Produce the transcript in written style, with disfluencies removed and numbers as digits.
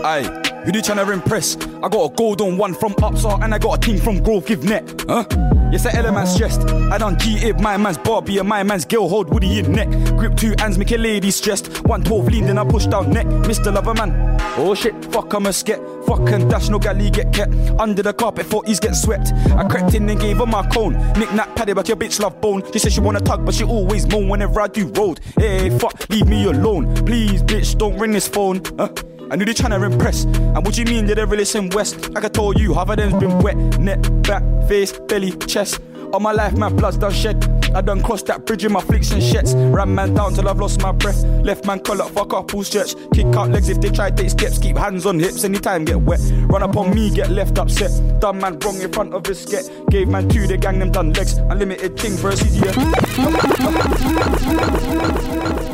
Aye, who they tryna impress? I got a golden one from Upsall and I got a team from Grove Give Net. Huh? Yes, the element stressed. I done G-Ib, my man's Barbie and my man's girl hold Woody in neck. Grip 2 hands, make a lady stressed. 112 lean, then I push down neck. Mr. Loverman. Oh shit, fuck, I'm a sket. Fuck and dash, no galley get kept. Under the carpet, 40s get swept. I crept in and gave her my cone. Knick-knack paddy, but your bitch love bone. She said she wanna tug, but she always moan whenever I do road. Hey, fuck, leave me alone. Please, bitch, don't ring this phone. I knew they tryna impress. And what you mean, did they really listen west? Like I told you, half of them's been wet. Neck, back, face, belly, chest. All my life, my blood's done shed. I done crossed that bridge in my flicks and shits. Ram man down till I've lost my breath. Left man call up, fuck up, pull stretch. Kick out legs if they try take steps. Keep hands on hips, anytime get wet. Run up on me, get left upset. Done man wrong in front of his sket. Gave man 2, the gang them done legs. Unlimited king versus yeah.